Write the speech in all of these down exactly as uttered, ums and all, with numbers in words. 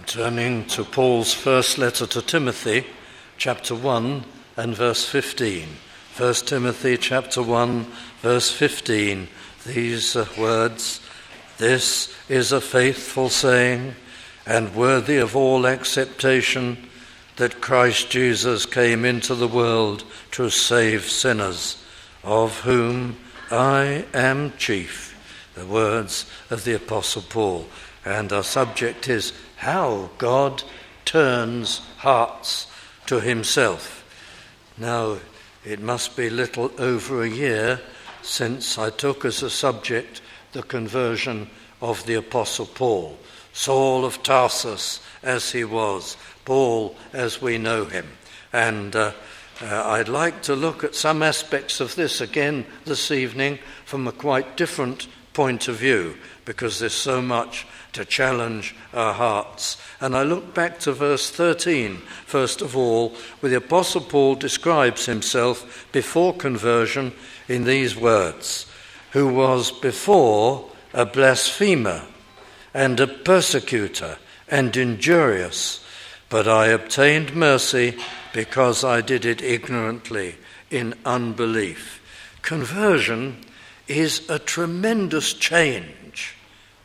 Turning to Paul's first letter to Timothy, chapter one and verse fifteen. First Timothy chapter one, verse fifteen. These are words, "This is a faithful saying and worthy of all acceptation, that Christ Jesus came into the world to save sinners, of whom I am chief." The words of the Apostle Paul. And our subject is how God turns hearts to himself. Now, it must be little over a year since I took as a subject the conversion of the Apostle Paul, Saul of Tarsus as he was, Paul as we know him. And uh, uh, I'd like to look at some aspects of this again this evening from a quite different point of view, because there's so much to challenge our hearts. And I look back to verse thirteen, first of all, where the Apostle Paul describes himself before conversion in these words, "Who was before a blasphemer and a persecutor and injurious, but I obtained mercy because I did it ignorantly in unbelief." Conversion is a tremendous change.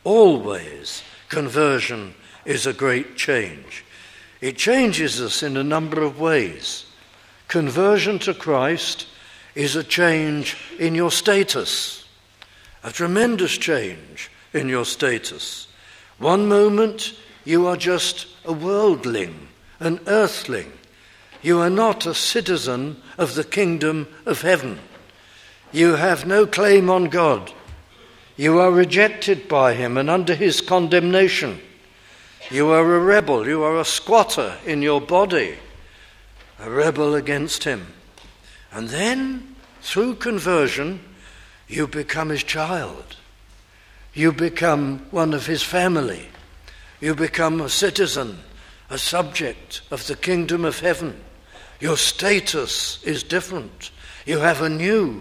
Always, conversion is a great change. It changes us in a number of ways. Conversion to Christ is a change in your status, a tremendous change in your status. One moment you are just a worldling, an earthling. You are not a citizen of the kingdom of heaven. You have no claim on God. You are rejected by him and under his condemnation. You are a rebel. You are a squatter in your body, a rebel against him. And then, through conversion, you become his child. You become one of his family. You become a citizen, a subject of the kingdom of heaven. Your status is different. You have a new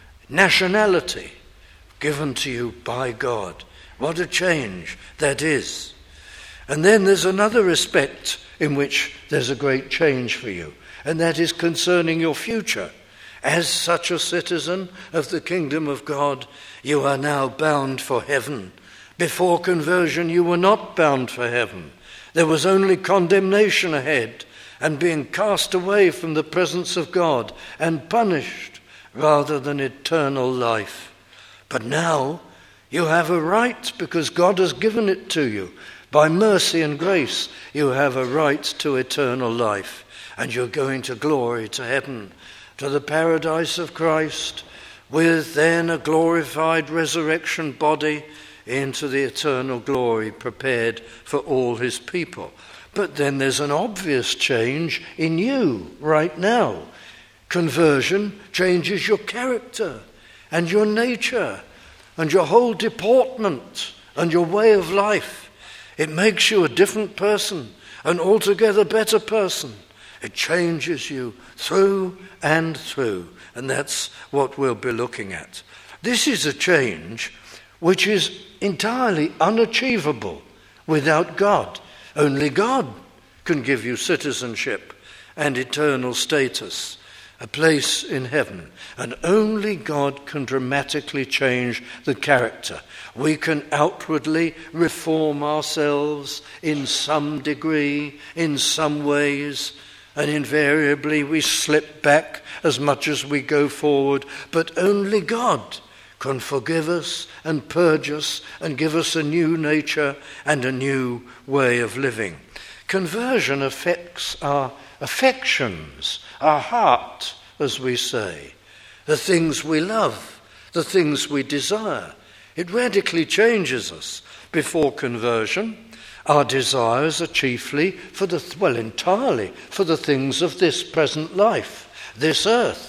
nationality given to you by God. What a change that is. And then there's another aspect in which there's a great change for you, and that is concerning your future. As such a citizen of the kingdom of God, you are now bound for heaven. Before conversion, you were not bound for heaven. There was only condemnation ahead and being cast away from the presence of God and punished rather than eternal life. But now you have a right, because God has given it to you. By mercy and grace, you have a right to eternal life. And you're going to glory, to heaven, to the paradise of Christ, with then a glorified resurrection body into the eternal glory prepared for all his people. But then there's an obvious change in you right now. Conversion changes your character and your nature and your whole deportment and your way of life. It makes you a different person, an altogether better person. It changes you through and through, and that's what we'll be looking at. This is a change which is entirely unachievable without God. Only God can give you citizenship and eternal status, a place in heaven, and only God can dramatically change the character. We can outwardly reform ourselves in some degree, in some ways, and invariably we slip back as much as we go forward, but only God can forgive us and purge us and give us a new nature and a new way of living. Conversion affects our affections, our heart, as we say, the things we love, the things we desire. It radically changes us. Before conversion, our desires are chiefly for the, well, entirely for the things of this present life, this earth.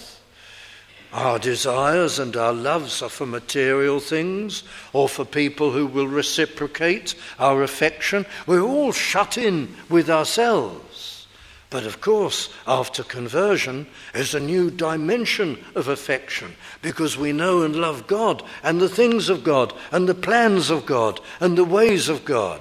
Our desires and our loves are for material things or for people who will reciprocate our affection. We're all shut in with ourselves. But of course, after conversion, there's a new dimension of affection, because we know and love God and the things of God and the plans of God and the ways of God.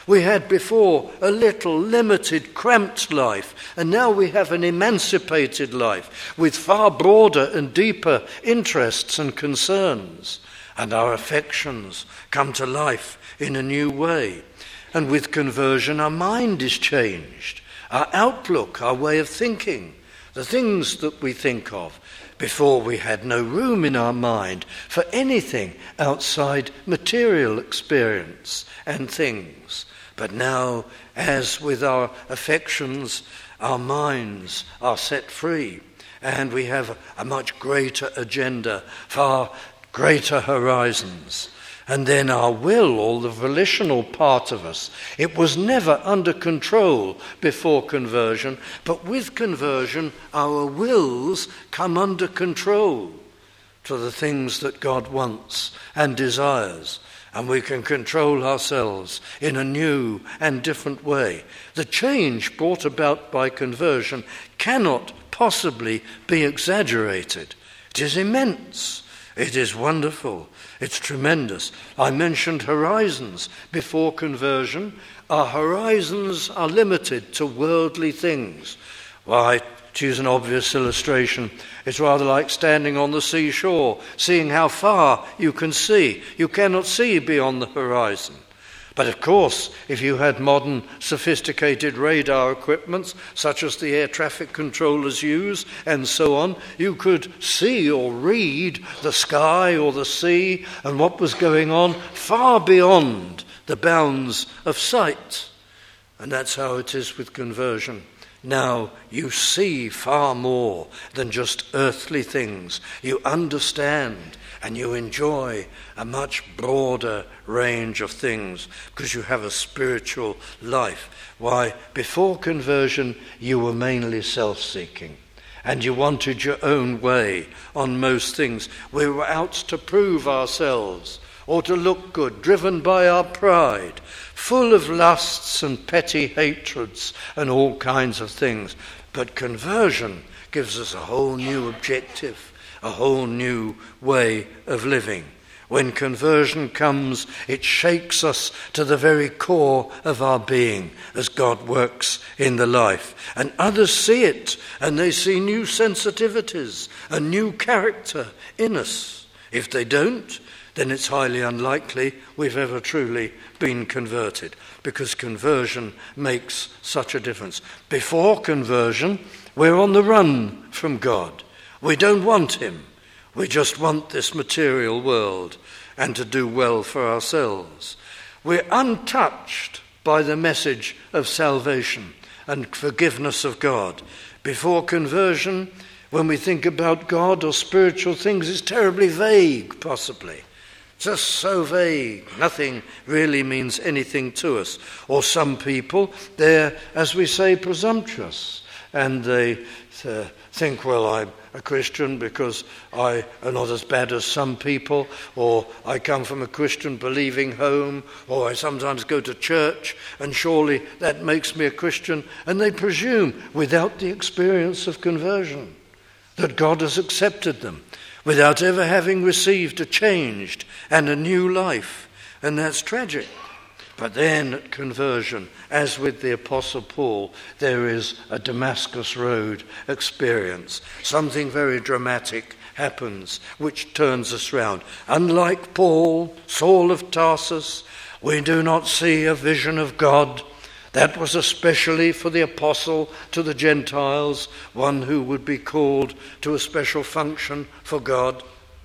We had before a little, limited, cramped life, and now we have an emancipated life with far broader and deeper interests and concerns. And our affections come to life in a new way. And with conversion, our mind is changed, our outlook, our way of thinking, the things that we think of. Before, we had no room in our mind for anything outside material experience and things. But now, as with our affections, our minds are set free, and we have a much greater agenda, far greater horizons. And then our will, or the volitional part of us, it was never under control before conversion, but with conversion our wills come under control to the things that God wants and desires, and we can control ourselves in a new and different way. The change brought about by conversion cannot possibly be exaggerated. It is immense. It is wonderful. It's tremendous. I mentioned horizons before conversion. Our horizons are limited to worldly things. Why, to use an obvious illustration, it's rather like standing on the seashore, seeing how far you can see. You cannot see beyond the horizon. But of course, if you had modern sophisticated radar equipment, such as the air traffic controllers use, and so on, you could see or read the sky or the sea and what was going on far beyond the bounds of sight. And that's how it is with conversion. Now you see far more than just earthly things. You understand and you enjoy a much broader range of things because you have a spiritual life. Why, before conversion, you were mainly self-seeking and you wanted your own way on most things. We were out to prove ourselves or to look good, driven by our pride, full of lusts and petty hatreds and all kinds of things. But conversion gives us a whole new objective, a whole new way of living. When conversion comes, it shakes us to the very core of our being as God works in the life. And others see it, and they see new sensitivities, a new character in us. If they don't, then it's highly unlikely we've ever truly been converted, because conversion makes such a difference. Before conversion, we're on the run from God. We don't want him. We just want this material world and to do well for ourselves. We're untouched by the message of salvation and forgiveness of God. Before conversion, when we think about God or spiritual things, it's terribly vague, possibly. Just so vague. Nothing really means anything to us. Or some people, they're, as we say, presumptuous. And they uh, think, well, I'm a Christian because I am not as bad as some people, or I come from a Christian believing home, or I sometimes go to church, and surely that makes me a Christian. And they presume, without the experience of conversion, that God has accepted them, without ever having received a changed and a new life. And that's tragic. But then at conversion, as with the Apostle Paul, there is a Damascus Road experience. Something very dramatic happens which turns us round. Unlike Paul, Saul of Tarsus, we do not see a vision of God. That was especially for the apostle to the Gentiles, one who would be called to a special function for God.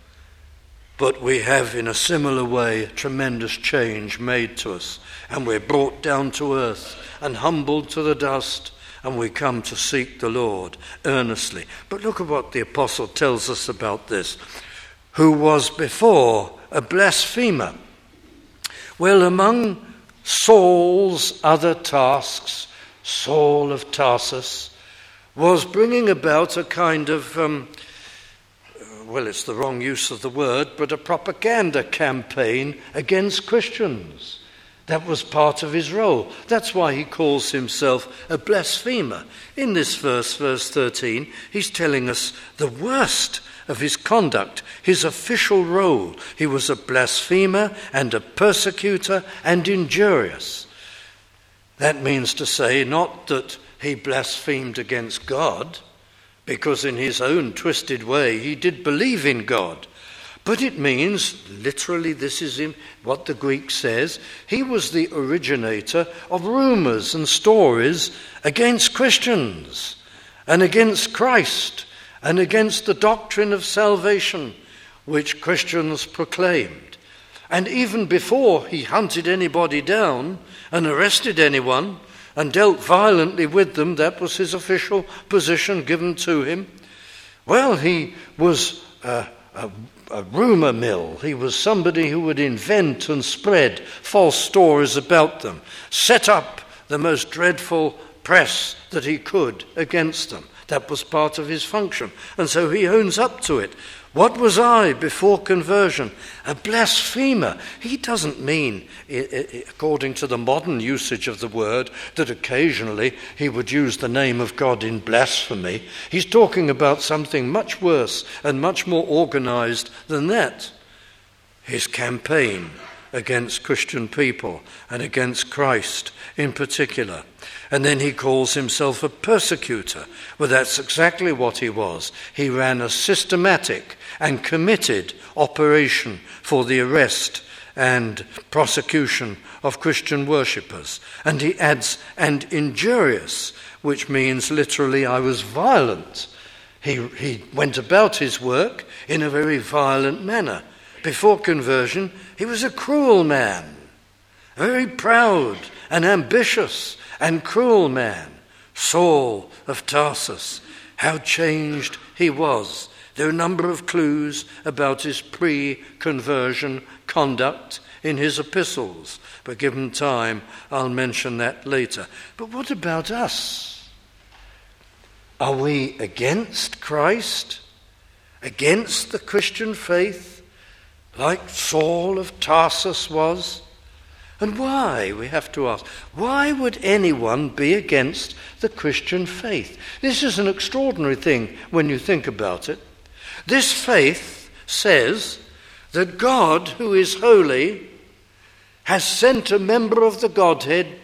But we have, in a similar way, tremendous change made to us, and we're brought down to earth and humbled to the dust, and we come to seek the Lord earnestly. But look at what the apostle tells us about this. Who was before a blasphemer. Well, among Saul's other tasks, Saul of Tarsus was bringing about a kind of um, well, it's the wrong use of the word, but a propaganda campaign against Christians. That was part of his role. That's why he calls himself a blasphemer. In this verse, verse thirteen, he's telling us the worst of his conduct, his official role. He was a blasphemer and a persecutor and injurious. That means to say not that he blasphemed against God, because in his own twisted way he did believe in God. But it means, literally, this is in what the Greek says, he was the originator of rumors and stories against Christians and against Christ and against the doctrine of salvation which Christians proclaimed. And even before he hunted anybody down and arrested anyone and dealt violently with them, that was his official position given to him, well, he was uh, a a rumor mill. He was somebody who would invent and spread false stories about them, set up the most dreadful press that he could against them. That was part of his function. And so he owns up to it. What was I before conversion? A blasphemer. He doesn't mean, according to the modern usage of the word, that occasionally he would use the name of God in blasphemy. He's talking about something much worse and much more organized than that. His campaign against Christian people and against Christ in particular. And then he calls himself a persecutor. Well, that's exactly what he was. He ran a systematic and committed operation for the arrest and prosecution of Christian worshippers. And he adds, and injurious, which means literally I was violent. He, he went about his work in a very violent manner. Before conversion, he was a cruel man, a very proud and ambitious and cruel man. Saul of Tarsus, how changed he was. There are a number of clues about his pre-conversion conduct in his epistles, but given time, I'll mention that later. But what about us? Are we against Christ? Against the Christian faith? Like Saul of Tarsus was? And why, we have to ask, why would anyone be against the Christian faith? This is an extraordinary thing when you think about it. This faith says that God, who is holy, has sent a member of the Godhead,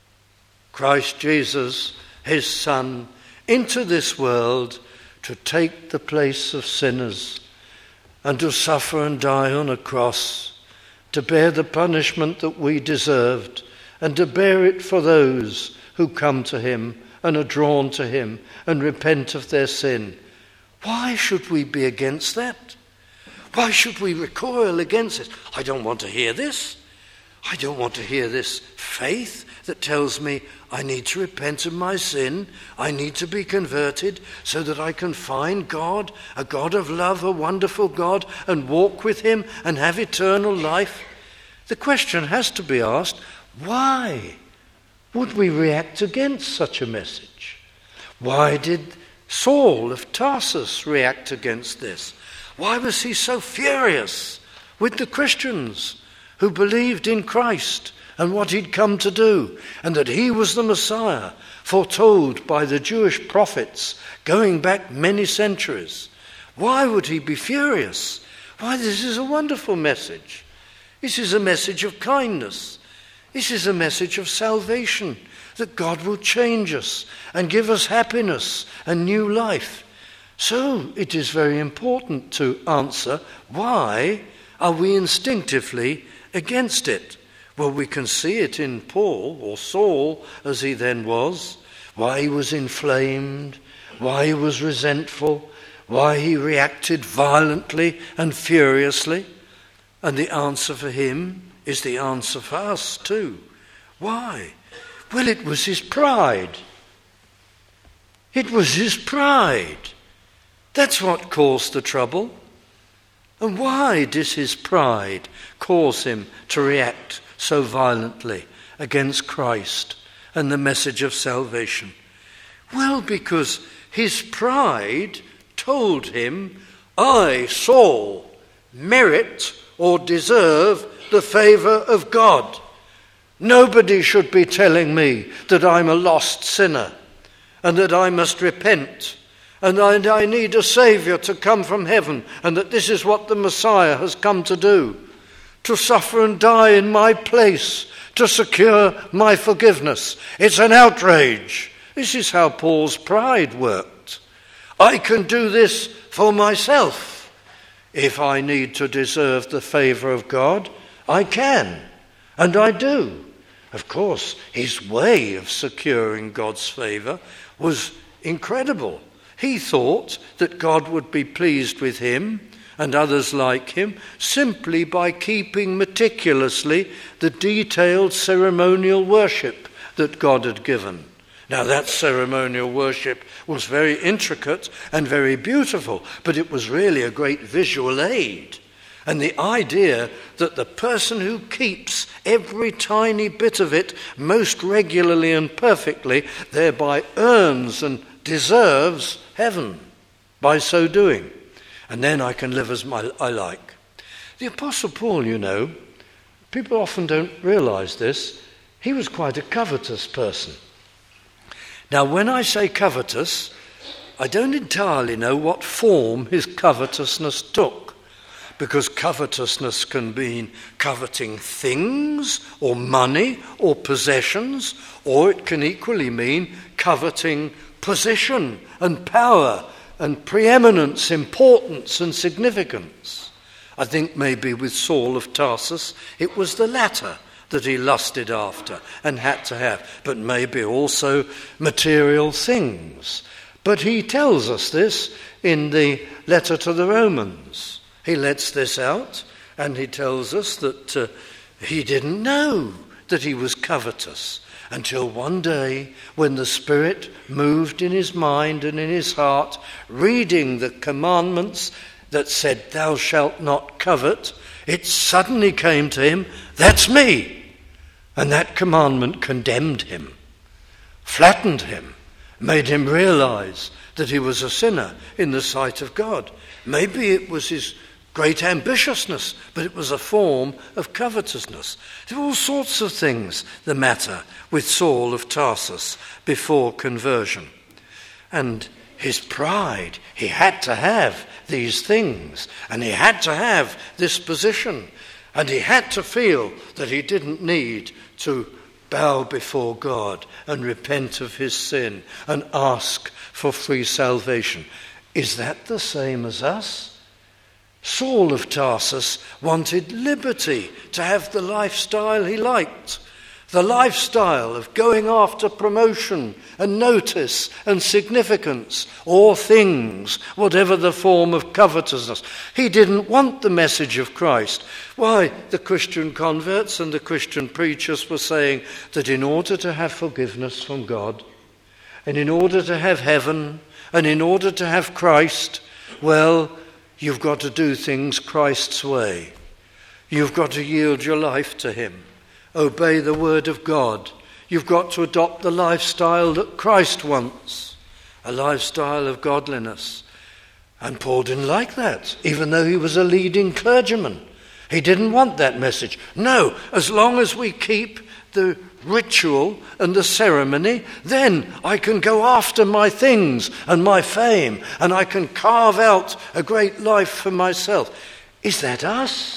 Christ Jesus, his Son, into this world to take the place of sinners and to suffer and die on a cross, to bear the punishment that we deserved, and to bear it for those who come to him and are drawn to him and repent of their sin. Why should we be against that? Why should we recoil against it? I don't want to hear this. I don't want to hear this faith that tells me I need to repent of my sin, I need to be converted so that I can find God, a God of love, a wonderful God, and walk with him and have eternal life. The question has to be asked, why would we react against such a message? Why did Saul of Tarsus react against this? Why was he so furious with the Christians who believed in Christ and what he'd come to do, and that he was the Messiah, foretold by the Jewish prophets going back many centuries? Why would he be furious? Why, this is a wonderful message. This is a message of kindness. This is a message of salvation, that God will change us and give us happiness and new life. So it is very important to answer, why are we instinctively against it? Well, we can see it in Paul, or Saul as he then was, why he was inflamed, why he was resentful, why he reacted violently and furiously. And the answer for him is the answer for us too. Why? Well, it was his pride. It was his pride. That's what caused the trouble. And why did his pride cause him to react so violently against Christ and the message of salvation? Well, because his pride told him, I, Saul, merit or deserve the favor of God. Nobody should be telling me that I'm a lost sinner and that I must repent and that I need a Saviour to come from heaven and that this is what the Messiah has come to do. to suffer and die in my place, to secure my forgiveness. It's an outrage. This is how Paul's pride worked. I can do this for myself. If I need to deserve the favour of God, I can, and I do. Of course, his way of securing God's favour was incredible. He thought that God would be pleased with him and others like him simply by keeping meticulously the detailed ceremonial worship that God had given. Now, that ceremonial worship was very intricate and very beautiful, but it was really a great visual aid. And the idea that the person who keeps every tiny bit of it most regularly and perfectly thereby earns and deserves heaven by so doing. And then I can live as my, I like. The Apostle Paul, you know, people often don't realize this, he was quite a covetous person. Now, when I say covetous, I don't entirely know what form his covetousness took, because covetousness can mean coveting things or money or possessions, or it can equally mean coveting position and power and preeminence, importance and significance. I think maybe with Saul of Tarsus it was the latter that he lusted after and had to have, but maybe also material things. But he tells us this in the letter to the Romans. He lets this out and he tells us that uh, he didn't know that he was covetous until one day when the Spirit moved in his mind and in his heart, reading the commandments that said, "Thou shalt not covet," it suddenly came to him, that's me. And that commandment condemned him, flattened him, made him realize that he was a sinner in the sight of God. Maybe it was his great ambitiousness, but it was a form of covetousness. There were all sorts of things the matter with Saul of Tarsus before conversion. And his pride, he had to have these things, and he had to have this position, and he had to feel that he didn't need to bow before God and repent of his sin and ask for free salvation. Is that the same as us? Saul of Tarsus wanted liberty to have the lifestyle he liked, the lifestyle of going after promotion and notice and significance or things, whatever the form of covetousness. He didn't want the message of Christ. Why, the Christian converts and the Christian preachers were saying that in order to have forgiveness from God, and in order to have heaven, and in order to have Christ, well, you've got to do things Christ's way. You've got to yield your life to him. Obey the word of God. You've got to adopt the lifestyle that Christ wants, a lifestyle of godliness. And Paul didn't like that, even though he was a leading clergyman. He didn't want that message. No, as long as we keep the ritual and the ceremony, then I can go after my things and my fame, and I can carve out a great life for myself. Is that us?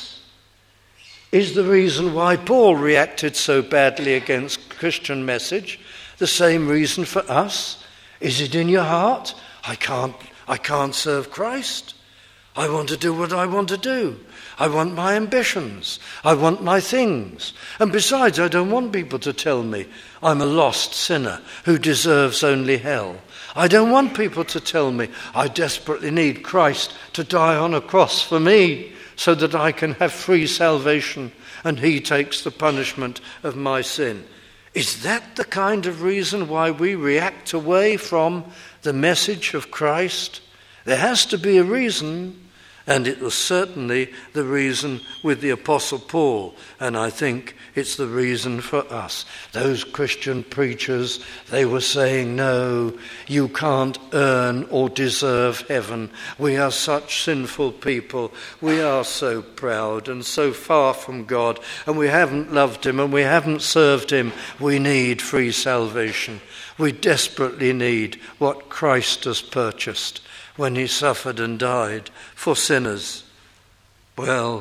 Is the reason why Paul reacted so badly against Christian message the same reason for us? Is it in your heart? I can't, I can't serve Christ. I want to do what I want to do. I want my ambitions. I want my things. And besides, I don't want people to tell me I'm a lost sinner who deserves only hell. I don't want people to tell me I desperately need Christ to die on a cross for me so that I can have free salvation and he takes the punishment of my sin. Is that the kind of reason why we react away from the message of Christ? There has to be a reason. And it was certainly the reason with the Apostle Paul, and I think it's the reason for us. Those Christian preachers, they were saying, no, you can't earn or deserve heaven. We are such sinful people. We are so proud and so far from God, and we haven't loved him and we haven't served him. We need free salvation. We desperately need what Christ has purchased when he suffered and died for sinners. Well,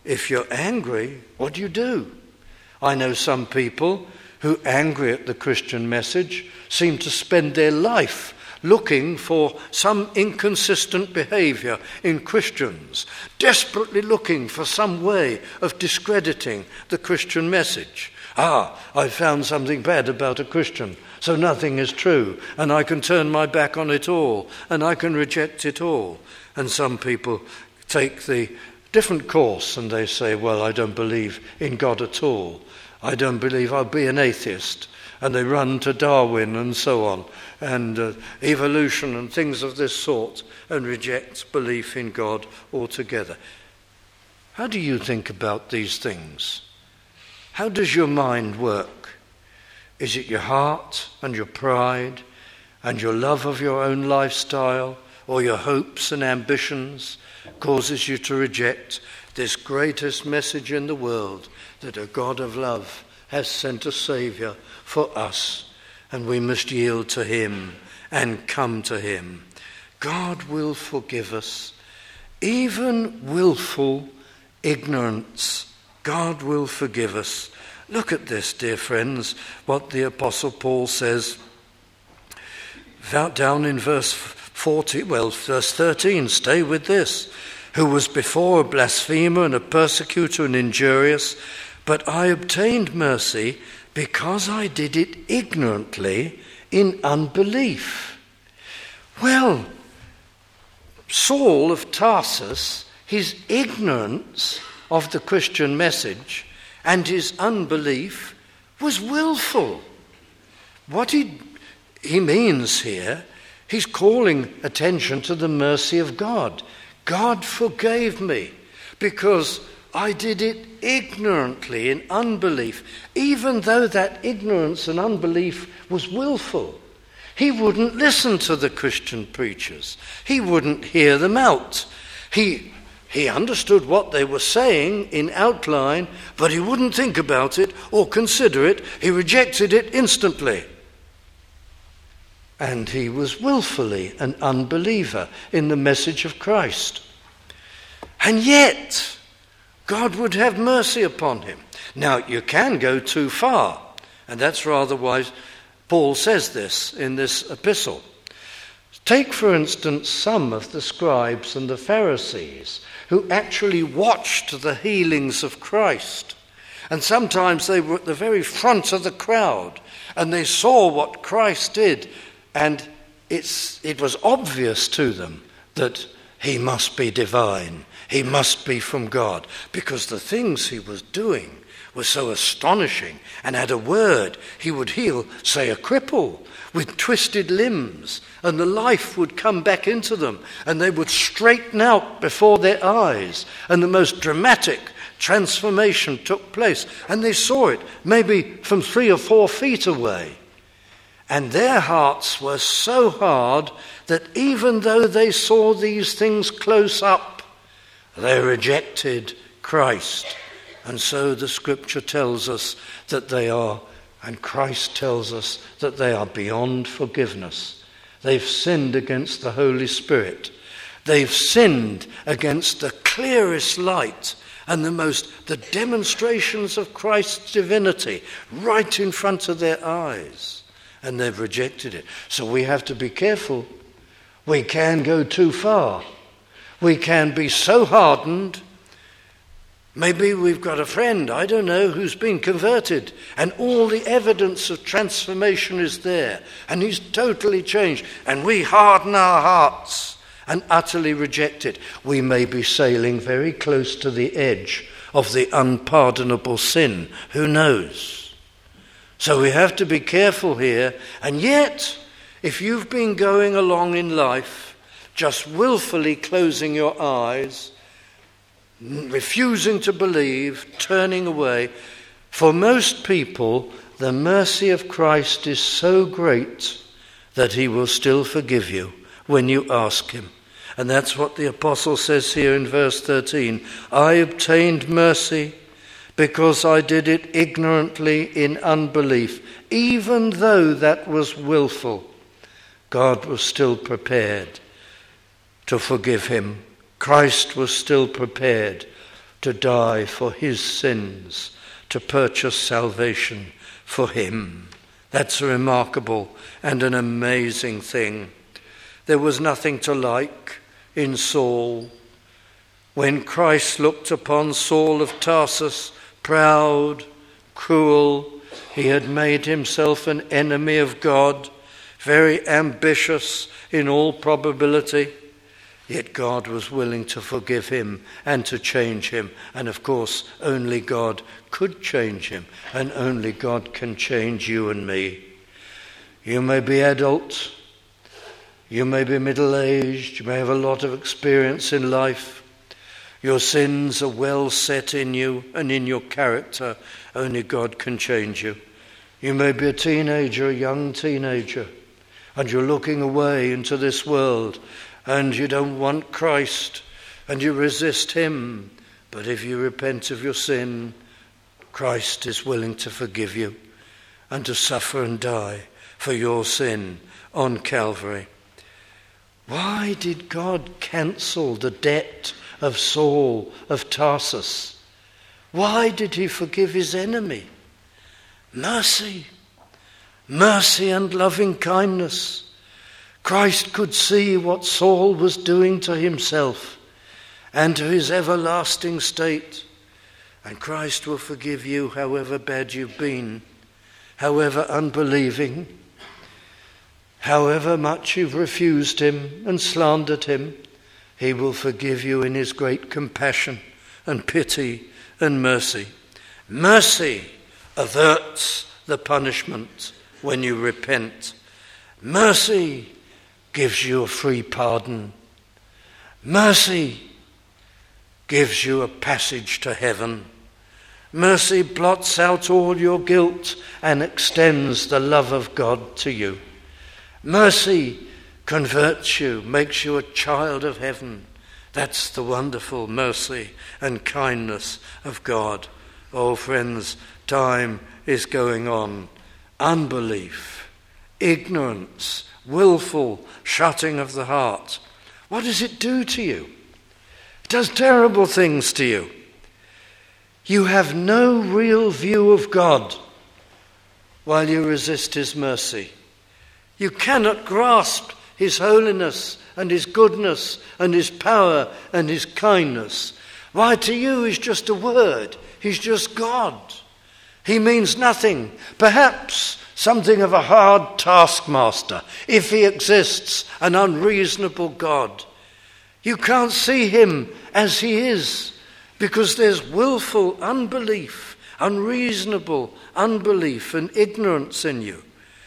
if you're angry, what do you do? I know some people who, angry at the Christian message, seem to spend their life looking for some inconsistent behavior in Christians, desperately looking for some way of discrediting the Christian message. Ah, I found something bad about a Christian, so nothing is true, and I can turn my back on it all, and I can reject it all. And some people take the different course and they say, well, I don't believe in God at all. I don't believe, I'll be an atheist. And they run to Darwin and so on, and uh, evolution and things of this sort, and reject belief in God altogether. How do you think about these things? How does your mind work? Is it your heart and your pride and your love of your own lifestyle, or your hopes and ambitions causes you to reject this greatest message in the world, that a God of love has sent a Saviour for us, and we must yield to him and come to him? God will forgive us, even willful ignorance. God will forgive us. Look at this, dear friends, what the Apostle Paul says down in verse forty, well, verse thirteen, stay with this. Who was before a blasphemer and a persecutor and injurious, but I obtained mercy because I did it ignorantly in unbelief. Well, Saul of Tarsus, his ignorance of the Christian message and his unbelief was willful. What he, he means here, he's calling attention to the mercy of God. God forgave me because I did it ignorantly in unbelief, even though that ignorance and unbelief was willful. He wouldn't listen to the Christian preachers. He wouldn't hear them out. He, he understood what they were saying in outline, but he wouldn't think about it or consider it. He rejected it instantly. And he was willfully an unbeliever in the message of Christ. And yet, God would have mercy upon him. Now, you can go too far, and that's rather why Paul says this in this epistle. Take, for instance, some of the scribes and the Pharisees who actually watched the healings of Christ. And sometimes they were at the very front of the crowd, and they saw what Christ did, and it's, it was obvious to them that he must be divine. He must be from God, because the things he was doing were so astonishing, and at a word he would heal, say, a cripple with twisted limbs, and the life would come back into them, and they would straighten out before their eyes, and the most dramatic transformation took place, and they saw it maybe from three or four feet away. And their hearts were so hard that even though they saw these things close up, they rejected Christ. And so the scripture tells us that they are, and Christ tells us that they are beyond forgiveness. They've sinned against the Holy Spirit. They've sinned against the clearest light and the most, the demonstrations of Christ's divinity right in front of their eyes. And they've rejected it. So we have to be careful. We can go too far. We can be so hardened. Maybe we've got a friend, I don't know, who's been converted, and all the evidence of transformation is there, and he's totally changed, and we harden our hearts and utterly reject it. We may be sailing very close to the edge of the unpardonable sin. Who knows? So we have to be careful here. And yet, if you've been going along in life, just willfully closing your eyes, refusing to believe, turning away, for most people, the mercy of Christ is so great that he will still forgive you when you ask him. And that's what the apostle says here in verse thirteen. I obtained mercy because I did it ignorantly in unbelief. Even though that was willful, God was still prepared to forgive him. Christ was still prepared to die for his sins, to purchase salvation for him. That's a remarkable and an amazing thing. There was nothing to like in Saul. When Christ looked upon Saul of Tarsus, proud, cruel, he had made himself an enemy of God, very ambitious in all probability, yet God was willing to forgive him and to change him. And of course, only God could change him, and only God can change you and me. You may be adult, you may be middle-aged, you may have a lot of experience in life. Your sins are well set in you and in your character. Only God can change you. You may be a teenager, a young teenager, and you're looking away into this world, and you don't want Christ, and you resist him. But if you repent of your sin, Christ is willing to forgive you and to suffer and die for your sin on Calvary. Why did God cancel the debt of Saul of Tarsus? Why did he forgive his enemy? Mercy. Mercy and loving kindness. Christ could see what Saul was doing to himself and to his everlasting state. And Christ will forgive you however bad you've been, however unbelieving, however much you've refused him and slandered him. He will forgive you in his great compassion and pity and mercy. Mercy averts the punishment when you repent. Mercy gives you a free pardon. Mercy gives you a passage to heaven. Mercy blots out all your guilt and extends the love of God to you. Mercy converts you, makes you a child of heaven. That's the wonderful mercy and kindness of God. Oh, friends, time is going on. Unbelief, ignorance, willful shutting of the heart. What does it do to you? It does terrible things to you. You have no real view of God while you resist his mercy. You cannot grasp his holiness and his goodness and his power and his kindness. Why, to you he's just a word. He's just God. He means nothing. Perhaps something of a hard taskmaster, if he exists, an unreasonable God. You can't see him as he is because there's willful unbelief, unreasonable unbelief and ignorance in you.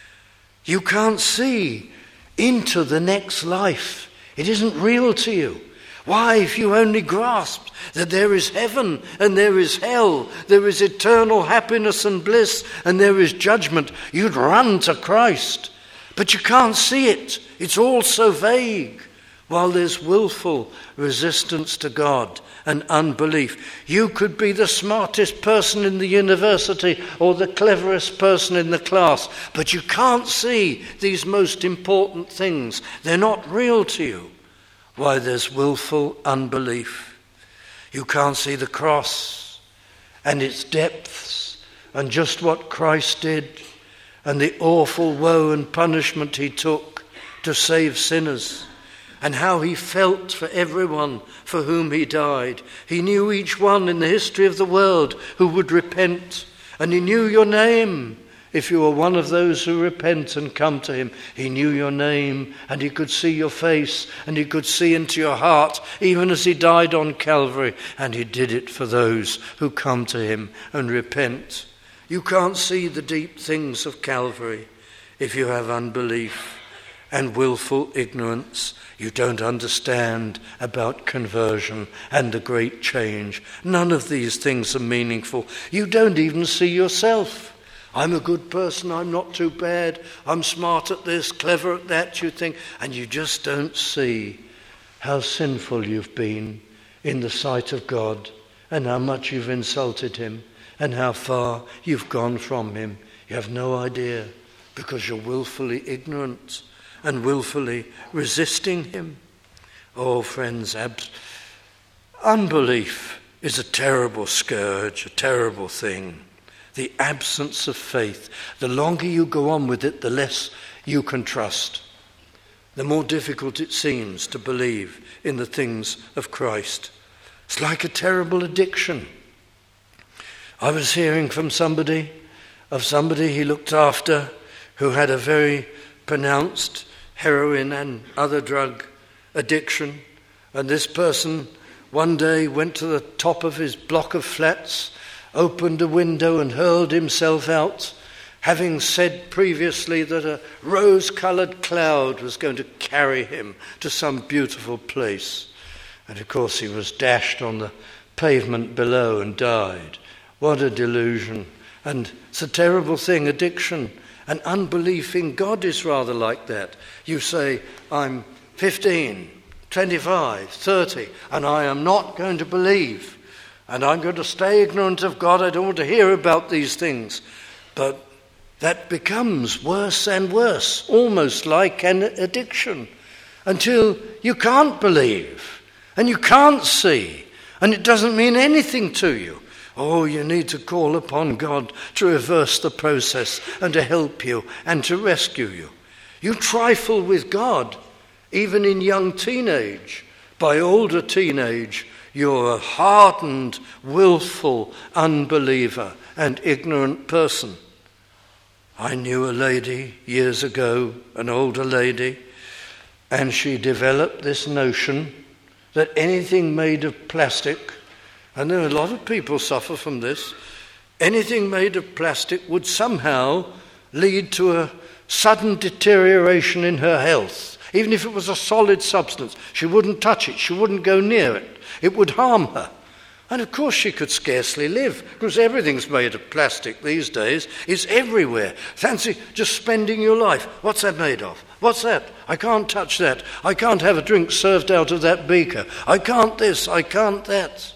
You can't see into the next life. It isn't real to you. Why, if you only grasped that there is heaven and there is hell, there is eternal happiness and bliss and there is judgment, you'd run to Christ. But you can't see it. It's all so vague. While there's willful resistance to God and unbelief. You could be the smartest person in the university or the cleverest person in the class, but you can't see these most important things. They're not real to you. Why, there's willful unbelief. You can't see the cross and its depths and just what Christ did and the awful woe and punishment he took to save sinners. And how he felt for everyone for whom he died. He knew each one in the history of the world who would repent. And he knew your name. If you were one of those who repent and come to him, he knew your name and he could see your face and he could see into your heart, even as he died on Calvary. And he did it for those who come to him and repent. You can't see the deep things of Calvary if you have unbelief and willful ignorance. You don't understand about conversion and the great change. None of these things are meaningful. You don't even see yourself. I'm a good person, I'm not too bad, I'm smart at this, clever at that, you think, and you just don't see how sinful you've been in the sight of God and how much you've insulted him and how far you've gone from him. You have no idea because you're willfully ignorant and willfully resisting him. Oh, friends, ab- unbelief is a terrible scourge, a terrible thing. The absence of faith. The longer you go on with it, the less you can trust. The more difficult it seems to believe in the things of Christ. It's like a terrible addiction. I was hearing from somebody, of somebody he looked after, who had a very pronounced heroin and other drug addiction. And this person one day went to the top of his block of flats, opened a window and hurled himself out, having said previously that a rose-coloured cloud was going to carry him to some beautiful place. And of course he was dashed on the pavement below and died. What a delusion. And it's a terrible thing, addiction. And unbelief in God is rather like that. You say, I'm fifteen, twenty-five, thirty, and I am not going to believe. And I'm going to stay ignorant of God. I don't want to hear about these things. But that becomes worse and worse, almost like an addiction, until you can't believe and you can't see, and it doesn't mean anything to you. Oh, you need to call upon God to reverse the process and to help you and to rescue you. You trifle with God, even in young teenage. By older teenage, you're a hardened, willful unbeliever and ignorant person. I knew a lady years ago, an older lady, and she developed this notion that anything made of plastic, and there are a lot of people suffer from this, anything made of plastic would somehow lead to a sudden deterioration in her health. Even if it was a solid substance, she wouldn't touch it, she wouldn't go near it. It would harm her. And of course she could scarcely live, because everything's made of plastic these days. It's everywhere. Fancy just spending your life. What's that made of? What's that? I can't touch that. I can't have a drink served out of that beaker. I can't this, I can't that.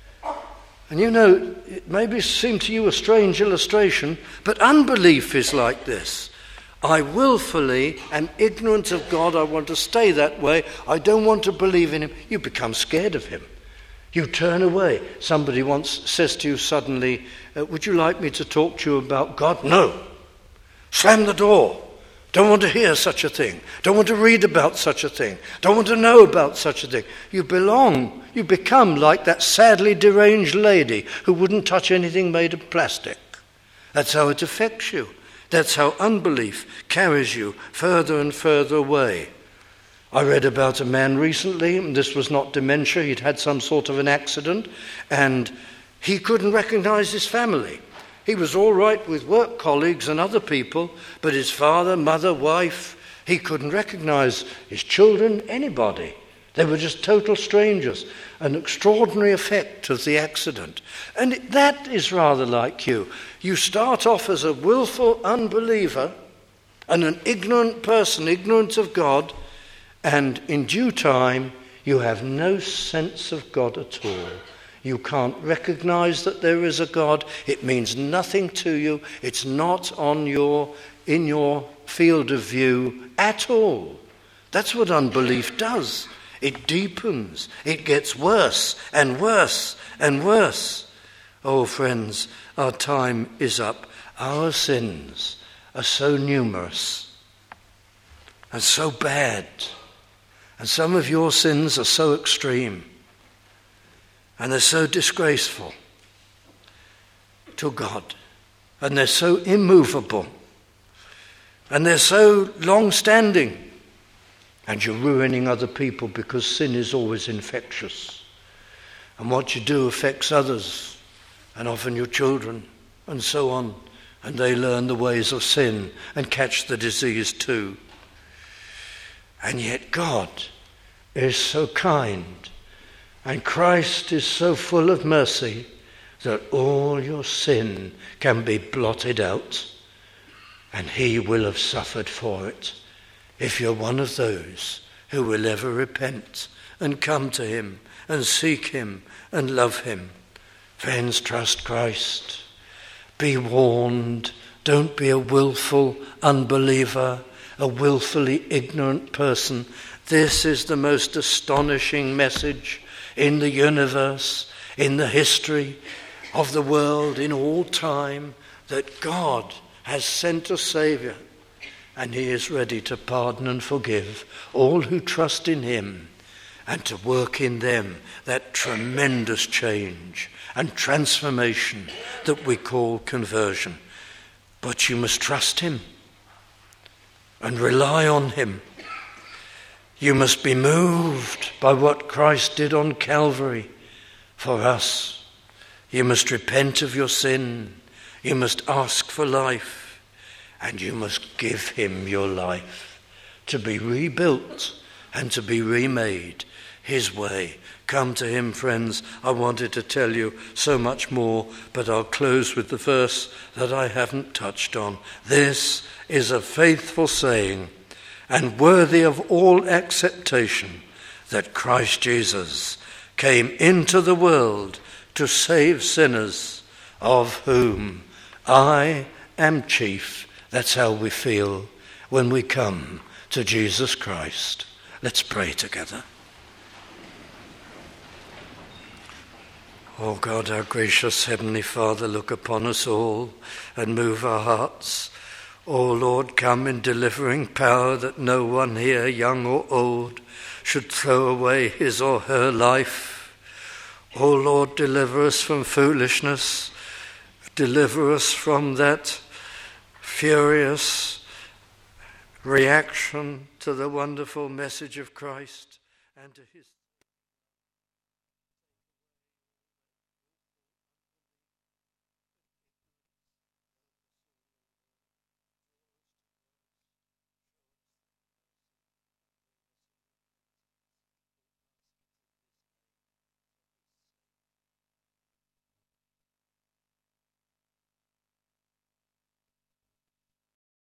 And you know, it may seem to you a strange illustration, but unbelief is like this. I willfully am ignorant of God. I want to stay that way. I don't want to believe in him. You become scared of him. You turn away. Somebody once says to you suddenly, uh, would you like me to talk to you about God? No. Slam the door. Don't want to hear such a thing. Don't want to read about such a thing. Don't want to know about such a thing. You belong. You become like that sadly deranged lady who wouldn't touch anything made of plastic. That's how it affects you. That's how unbelief carries you further and further away. I read about a man recently, and this was not dementia, he'd had some sort of an accident, and he couldn't recognize his family. He was all right with work colleagues and other people, but his father, mother, wife, he couldn't recognize his children, anybody. They were just total strangers. An extraordinary effect of the accident. And that is rather like you. You start off as a willful unbeliever and an ignorant person, ignorant of God, and in due time you have no sense of God at all. You can't recognize that there is a God. It means nothing to you. It's not on your in your field of view at all. That's what unbelief does. It deepens. It gets worse and worse and worse. Oh, friends, our time is up. Our sins are so numerous and so bad. And some of your sins are so extreme. And they're so disgraceful to God. And they're so immovable. And they're so long-standing. And you're ruining other people because sin is always infectious. And what you do affects others, and often your children, and so on. And they learn the ways of sin and catch the disease too. And yet God is so kind, and Christ is so full of mercy that all your sin can be blotted out, and he will have suffered for it. If you're one of those who will ever repent and come to him and seek him and love him. Friends, trust Christ. Be warned. Don't be a willful unbeliever, a willfully ignorant person. This is the most astonishing message in the universe. in the history of the world in all time that God has sent a Saviour, and he is ready to pardon and forgive all who trust in him and to work in them that tremendous change and transformation that we call conversion. But you must trust him and rely on him. You must be moved by what Christ did on Calvary for us. You must repent of your sin. You must ask for life. And you must give him your life to be rebuilt and to be remade his way. Come to him, friends. I wanted to tell you so much more, but I'll close with the verse that I haven't touched on. This is a faithful saying and worthy of all acceptation, that Christ Jesus came into the world to save sinners, of whom I am chief. That's how we feel when we come to Jesus Christ. Let's pray together. Oh God, our gracious Heavenly Father, look upon us all and move our hearts. Oh Lord, come in delivering power, that no one here, young or old, should throw away his or her life. Oh Lord, deliver us from foolishness. Deliver us from that furious reaction to the wonderful message of Christ and to his